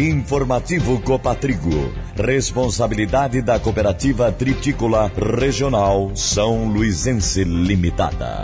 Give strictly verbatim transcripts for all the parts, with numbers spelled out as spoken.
Informativo Copatrigo. Responsabilidade da Cooperativa Tritícola Regional São Luizense Limitada.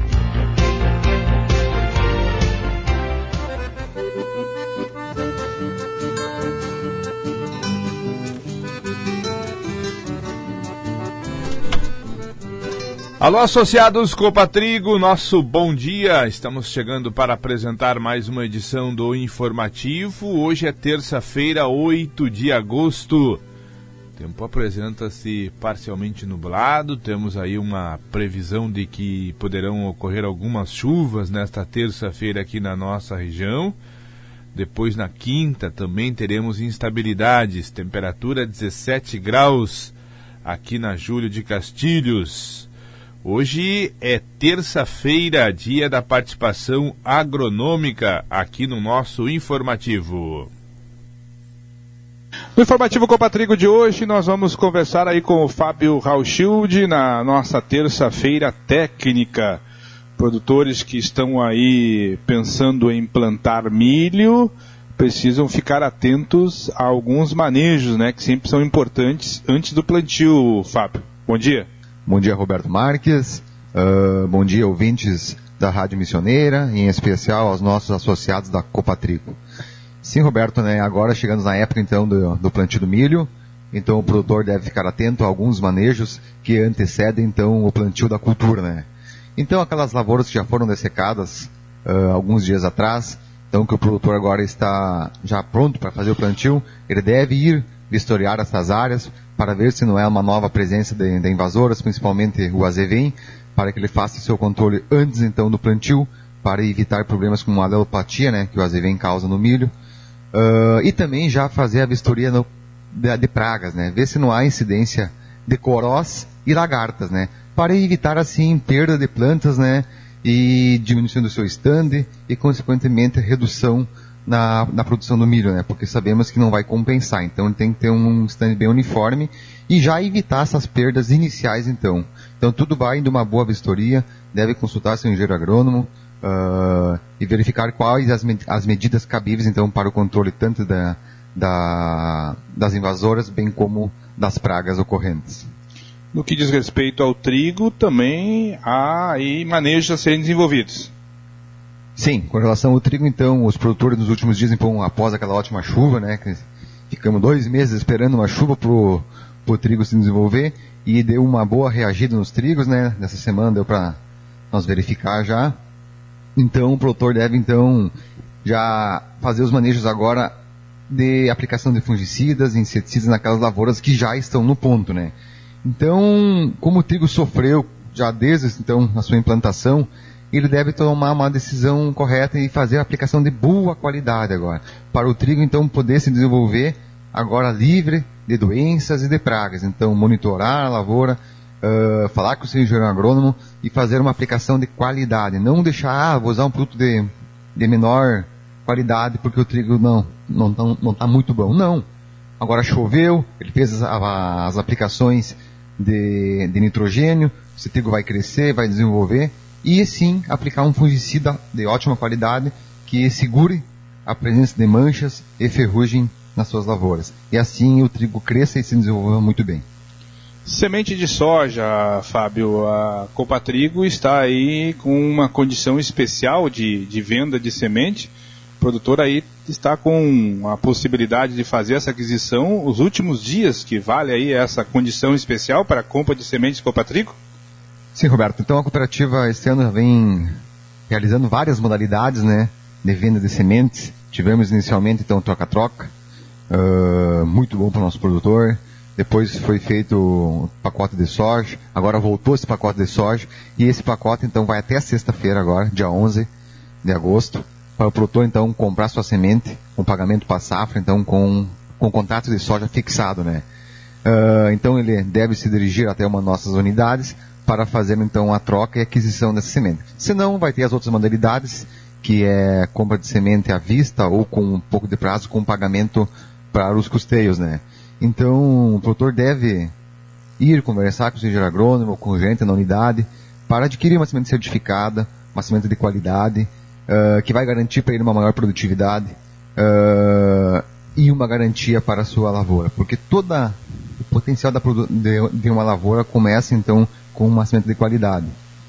Alô, associados Copatrigo, nosso bom dia. Estamos chegando para apresentar mais uma edição do Informativo. Hoje é terça-feira, oito de agosto. O tempo apresenta-se parcialmente nublado. Temos aí uma previsão de que poderão ocorrer algumas chuvas nesta terça-feira aqui na nossa região. Depois, na quinta, também teremos instabilidades. Temperatura dezessete graus aqui na Júlio de Castilhos. Hoje é terça-feira, dia da participação agronômica aqui no nosso Informativo. No Informativo Copatrigo de hoje, nós vamos conversar aí com o Fábio Rauschilde na nossa terça-feira técnica. Produtores que estão aí pensando em plantar milho precisam ficar atentos a alguns manejos, né, que sempre são importantes antes do plantio, Fábio. Bom dia. Bom dia, Roberto Marques. Uh, bom dia, ouvintes da Rádio Missioneira, em especial aos nossos associados da Copatrigo. Sim, Roberto, né, agora chegando na época então do, do plantio do milho, então o produtor deve ficar atento a alguns manejos que antecedem então o plantio da cultura, né. Então aquelas lavouras que já foram dessecadas uh, alguns dias atrás, então que o produtor agora está já pronto para fazer o plantio, ele deve ir vistoriar essas áreas para ver se não é uma nova presença de, de invasoras, principalmente o azevém, para que ele faça seu controle antes então do plantio, para evitar problemas como a alelopatia, né, que o azevém causa no milho, uh, e também já fazer a vistoria no, de, de pragas, né, ver se não há incidência de corós e lagartas, né, para evitar assim perda de plantas, né, e diminuição do seu stand e consequentemente redução Na, na produção do milho, né? Porque sabemos que não vai compensar, então ele tem que ter um stand bem uniforme e já evitar essas perdas iniciais, então. Então tudo vai de uma boa vistoria, deve consultar seu engenheiro agrônomo uh, e verificar quais as, med- as medidas cabíveis, então, para o controle tanto da, da, das invasoras, bem como das pragas ocorrentes. No que diz respeito ao trigo, também há aí manejos a serem desenvolvidos. Sim, com relação ao trigo, então, os produtores nos últimos dias, então, após aquela ótima chuva, né, que ficamos dois meses esperando uma chuva para o trigo se desenvolver, e deu uma boa reagida nos trigos, né, nessa semana deu para nós verificar já. Então, o produtor deve, então, já fazer os manejos agora de aplicação de fungicidas, inseticidas naquelas lavouras que já estão no ponto, né. Então, como o trigo sofreu já desde, então, a sua implantação, ele deve tomar uma decisão correta e fazer a aplicação de boa qualidade agora, para o trigo então poder se desenvolver agora livre de doenças e de pragas. Então monitorar a lavoura, uh, falar com o seu engenheiro agrônomo e fazer uma aplicação de qualidade, não deixar, ah, vou usar um produto de, de menor qualidade porque o trigo não não não, não está muito bom. Não, agora choveu, ele fez as, as aplicações de, de nitrogênio, esse trigo vai crescer, vai desenvolver, e sim aplicar um fungicida de ótima qualidade que segure a presença de manchas e ferrugem nas suas lavouras. E assim o trigo cresça e se desenvolva muito bem. Semente de soja, Fábio, a Copatrigo está aí com uma condição especial de, de venda de semente. O produtor aí está com a possibilidade de fazer essa aquisição os últimos dias, que vale aí essa condição especial para a compra de sementes Copatrigo? Sim, Roberto. Então a cooperativa este ano vem realizando várias modalidades, né, de venda de sementes. Tivemos inicialmente então troca-troca, uh, muito bom para o nosso produtor. Depois foi feito o pacote de soja, agora voltou esse pacote de soja, e esse pacote então vai até sexta-feira agora, dia onze de agosto, para o produtor então comprar sua semente, com pagamento para safra, então com, com contrato de soja fixado, né. Uh, então ele deve se dirigir até uma de nossas unidades, para fazer então a troca e aquisição dessa semente. Senão vai ter as outras modalidades, que é compra de semente à vista ou com um pouco de prazo com pagamento para os custeios, né? Então o produtor deve ir conversar com o engenheiro agrônomo, com o gerente na unidade, para adquirir uma semente certificada, uma semente de qualidade, uh, que vai garantir para ele uma maior produtividade, uh, e uma garantia para a sua lavoura, porque todo o potencial da produ- de, de uma lavoura começa então com uma semente de qualidade.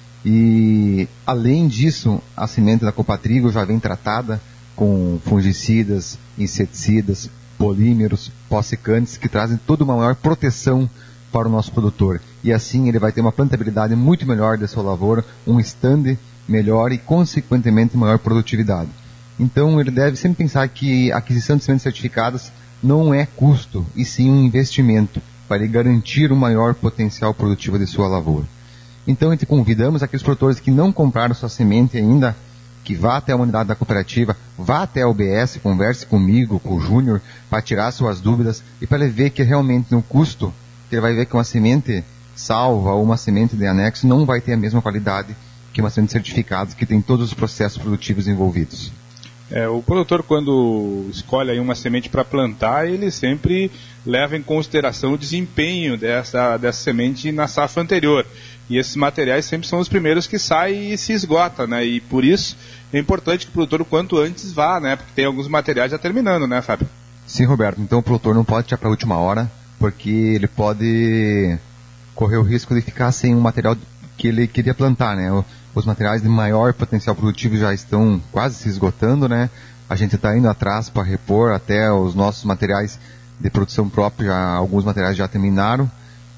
E além disso, a semente da Copatrigo já vem tratada com fungicidas, inseticidas, polímeros, pós-secantes, que trazem toda uma maior proteção para o nosso produtor. E assim ele vai ter uma plantabilidade muito melhor da sua lavoura, um stand melhor e, consequentemente, maior produtividade. Então ele deve sempre pensar que a aquisição de sementes certificadas não é custo, e sim um investimento para ele garantir o maior potencial produtivo de sua lavoura. Então, te convidamos aqueles produtores que não compraram sua semente ainda, que vá até a unidade da cooperativa, vá até a U B S, converse comigo, com o Júnior, para tirar suas dúvidas e para ele ver que realmente no custo, ele vai ver que uma semente salva ou uma semente de anexo não vai ter a mesma qualidade que uma semente certificada, que tem todos os processos produtivos envolvidos. É, o produtor, quando escolhe aí uma semente para plantar, ele sempre leva em consideração o desempenho dessa, dessa semente na safra anterior. E esses materiais sempre são os primeiros que saem e se esgotam, né? E por isso é importante que o produtor, o quanto antes, vá, né? Porque tem alguns materiais já terminando, né, Fábio? Sim, Roberto. Então o produtor não pode tirar para a última hora, porque ele pode correr o risco de ficar sem um material que ele queria plantar, né? Os materiais de maior potencial produtivo já estão quase se esgotando, né? A gente está indo atrás para repor até os nossos materiais de produção própria, já, alguns materiais já terminaram.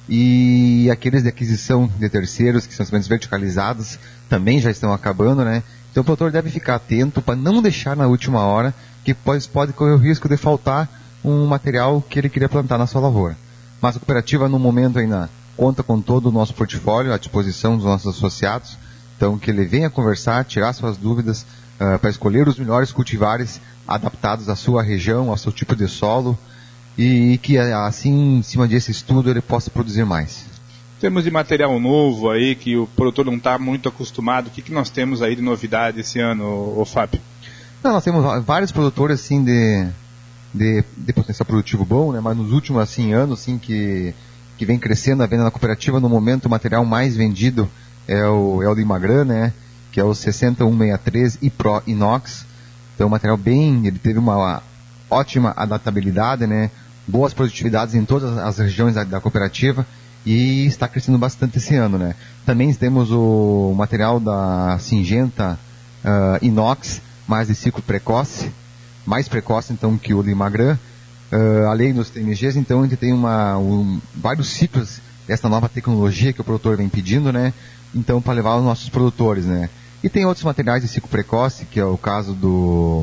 E aqueles de aquisição de terceiros, que são sementes verticalizadas, também já estão acabando, né? Então o produtor deve ficar atento para não deixar na última hora, que pode, pode correr o risco de faltar um material que ele queria plantar na sua lavoura. Mas a cooperativa, no momento ainda, conta com todo o nosso portfólio à disposição dos nossos associados. Então, que ele venha conversar, tirar suas dúvidas, uh, para escolher os melhores cultivares adaptados à sua região, ao seu tipo de solo, e, e que assim, em cima desse estudo, ele possa produzir mais. Temos de material novo aí, que o produtor não está muito acostumado. O que, que nós temos aí de novidade esse ano, ô, ô Fábio? Não, nós temos vários produtores, assim, de, de, de potencial produtivo bom, né? Mas nos últimos, assim, anos, assim, que, que vem crescendo a venda na cooperativa, no momento, o material mais vendido é o, é o Limagrã, né? Que é o sessenta e um sessenta e três e Pro Inox. Então, um material bem, ele teve uma ótima adaptabilidade, né? Boas produtividades em todas as regiões da, da cooperativa e está crescendo bastante esse ano, né? Também temos o material da Syngenta uh, Inox, mais de ciclo precoce, mais precoce então que o Limagrã. Uh, além dos T M Gs, então a gente tem uma, um, vários ciclos dessa nova tecnologia que o produtor vem pedindo, né? Então, para levar os nossos produtores, né? E tem outros materiais de ciclo precoce, que é o caso do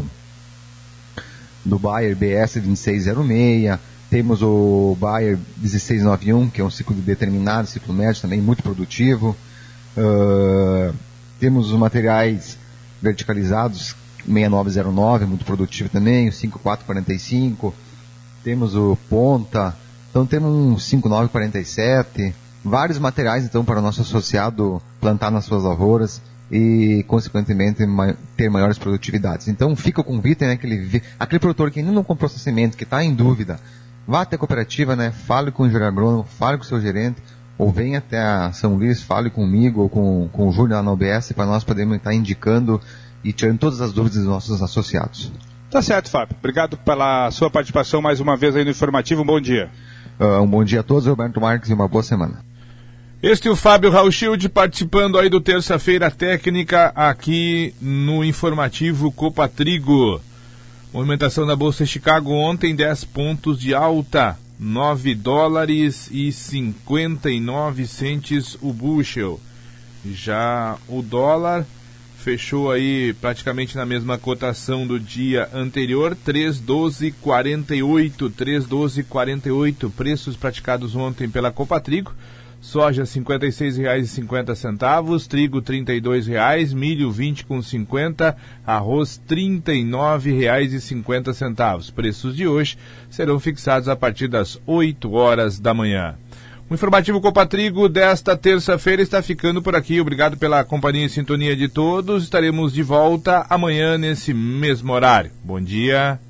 do Bayer B S vinte e seis zero seis, temos o Bayer dezesseis noventa e um, que é um ciclo determinado, ciclo médio também muito produtivo. Uh, temos os materiais verticalizados, sessenta e nove zero nove, muito produtivo também, o cinquenta e quatro quarenta e cinco, temos o Ponta, então temos um cinquenta e nove quarenta e sete, vários materiais então para o nosso associado plantar nas suas lavouras e, consequentemente, ter maiores produtividades. Então fica o convite, né, que ele vê, aquele produtor que ainda não comprou essa semente, que está em dúvida, vá até a cooperativa, né, fale com o engenheiro agrônomo, fale com o seu gerente, ou venha até a São Luís, fale comigo ou com, com o Júnior lá na U B S, para nós podermos estar indicando e tirando todas as dúvidas dos nossos associados. Tá certo, Fábio. Obrigado pela sua participação mais uma vez aí no Informativo. Um bom dia. Uh, um bom dia a todos, Roberto Marques, e uma boa semana. Este é o Fábio Rauschilde participando aí do Terça-feira Técnica aqui no Informativo Copatrigo. Movimentação da Bolsa de Chicago ontem, dez pontos de alta, nove dólares e cinquenta e nove centes o bushel. Já o dólar fechou aí praticamente na mesma cotação do dia anterior, três doze quarenta e oito, três doze quarenta e oito, preços praticados ontem pela Copatrigo. Soja cinquenta e seis reais e cinquenta centavos, trigo trinta e dois reais, milho vinte com cinquenta, arroz trinta e nove reais e cinquenta centavos. Preços de hoje serão fixados a partir das oito horas da manhã. O Informativo Copatrigo desta terça-feira está ficando por aqui. Obrigado pela companhia e sintonia de todos. Estaremos de volta amanhã nesse mesmo horário. Bom dia.